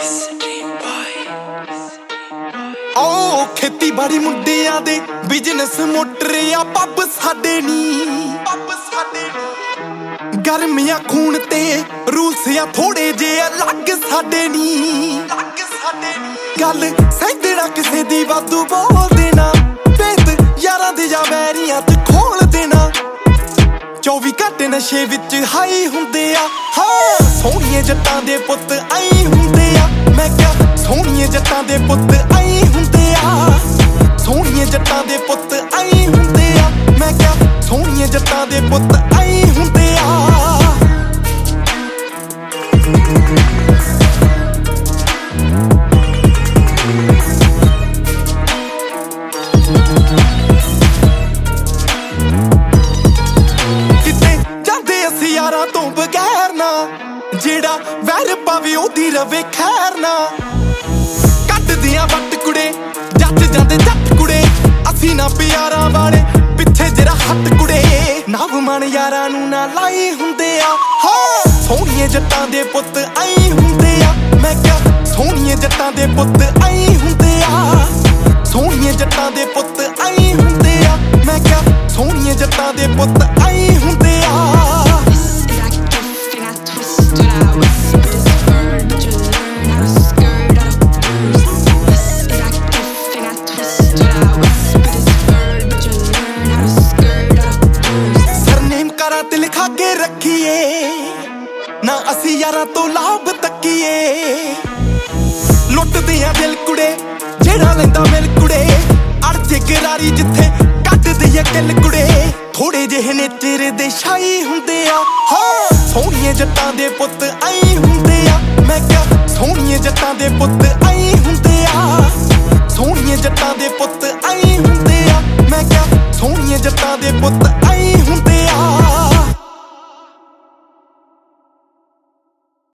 ਓ ਖੇਤੀਬਾੜੀ ਮੁੰਡਿਆਂ ਦੇ ਬਿਜ਼ਨਸ ਮੋਟਰ ਆ ਪੱਬ ਸਾਡੇ ਨੀ ਗਰਮੀਆਂ ਖੂਨ ਤੇ ਰੂਲਸ ਆ ਥੋੜੇ ਜੇ ਅਲੱਗ ਸਾਡੇ ਨੀ ਗੱਲ ਸੈਂਦੜਾ ਕਿਸੇ ਦੀ ਵਾਧੂ ਬੋਲ ਦੇਣਾ ਭੇਤ ਯਾਰਾਂ ਦੇ ਜਾਂ ਵੈਰੀਆਂ ਤੇ ਖੋਲ ਦੇਣਾ 24 ਘੰਟੇ ਨਸ਼ੇ ਵਿੱਚ ਹਾਈ ਹੁੰਦੇ ਆ ਹਾਂ ਸੋਹਣੀਏ ਜੱਟਾਂ ਦੇ ਪੁੱਤ ਆਈ ਹੁੰਦੇ ਆ ਮੈਂ ਕਿਹਾ ਸੋਹਣੀਏ ਜੱਟਾਂ ਦੇ ਪੁੱਤ ਆਈ ਹੁੰਦੇ ਆ ਸੋਹਣੀਏ ਜੱਟਾਂ ਦੇ ਪੁੱਤ ਆਈ ਹੁੰਦੇ ਆ ਮੈਂ ਕਿਹਾ ਸੋਹਣੀਏ ਜੱਟਾਂ ਦੇ ਪੁੱਤ ਆਈ ਹੁੰਦੇ ਆ ਯਾਰਾਂ ਤੋਂ ਬਗੈਰ ਨਾ ਜਿਹੜਾ ਵੈਰ ਪਾਵੇ ਉਹਦੀ ਰਵੇ ਖੈਰ ਨਾ ਕੱਢਦੀਆਂ ਵੱਟ ਕੁੜੇ ਜੱਟ ਜਾਂਦੇ ਜੱਟ ਕੁੜੇ ਅਸੀਂ ਨਾ ਪਿਆਰਾਂ ਵਾਲੇ ਪਿੱਛੇ ਜਿਹੜਾ ਹੱਟ ਕੁੜੇ ਨਵ ਮਨ ਯਾਰਾਂ ਨੂੰ ਨਾ ਲਾਈ ਹੁੰਦੇ ਆ ਹਾਂ ਸੋਹਣੀਏ ਜੱਟਾਂ ਦੇ ਪੁੱਤ ਆਈ ਹੁੰਦੇ ਆ ਮੈਂ ਕਿਹਾ ਸੋਹਣੀਏ ਜੱਟਾਂ ਦੇ ਪੁੱਤ ਆਈ ਹੁੰਦੇ ਆ ਸੋਹਣੀਏ ਜੱਟਾਂ ਦੇ ਪੁੱਤ ਆਈ ਹੁੰਦੇ ਆ ਮੈਂ ਕਿਹਾ ਸੋਹਣੀਏ ਜੱਟਾਂ ਦੇ ਪੁੱਤ ਆਈ ਹੁੰਦੇ ਆ ਤੇ ਲਿਖਾ ਕੇ ਰੱਖੀਏ ਨਾ ਅਸੀਂ ਯਾਰਾਂ ਤੋਂ ਲਾਭ ਤੱਕੀਏ ਲੁੱਟਦੇ ਆ ਦਿਲ ਕੁੜੇ ਜਿਹੜਾ ਲੈਂਦਾ ਮਿਲ ਕੁੜੇ ਅੜਜੇ ਗਰਾਰੀ ਜਿੱਥੇ ਕੱਢਦੇ ਆ ਕਿੱਲ ਕੁੜੇ ਥੋੜੇ ਜਿਹੇ ਨੇ ਤੇਰੇ ਦੇ ਸ਼ਾਈ ਹੁੰਦੇ ਆ ਹਾਂ ਸੋਹਣੀਏ ਜੱਟਾਂ ਦੇ ਪੁੱਤ ਆਈ ਹੁੰਦੇ ਆ ਮੈਂ ਕਿਹਾ ਸੋਹਣੀਏ ਜੱਟਾਂ ਦੇ ਪੁੱਤ ਆਈ ਹੁੰਦੇ ਆ ਸੋਹਣੀਏ ਜੱਟਾਂ ਦੇ ਪੁੱਤ ਆਈ ਹੁੰਦੇ ਆ ਮੈਂ ਕਿਹਾ ਸੋਹਣੀਏ ਜੱਟਾਂ ਦੇ ਪੁੱਤ ਆਈ